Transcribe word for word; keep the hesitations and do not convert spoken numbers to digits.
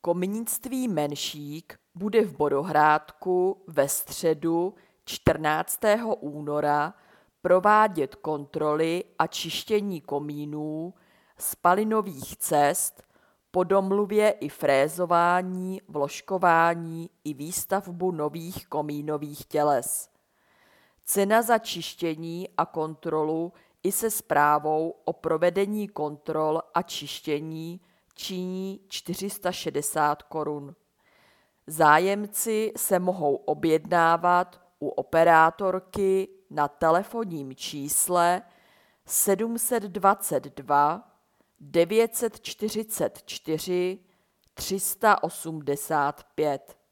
Kominictví Menšík bude v Bodohrádku ve středu čtrnáctého února provádět kontroly a čištění komínů, spalinových cest, po domluvě i frézování, vložkování i výstavbu nových komínových těles. Cena za čištění a kontrolu i se zprávou o provedení kontrol a čištění činí čtyři sta šedesát korun. Zájemci se mohou objednávat u operátorky na telefonním čísle sedm set dvacet dva devět set čtyřicet čtyři tři sta osmdesát pět.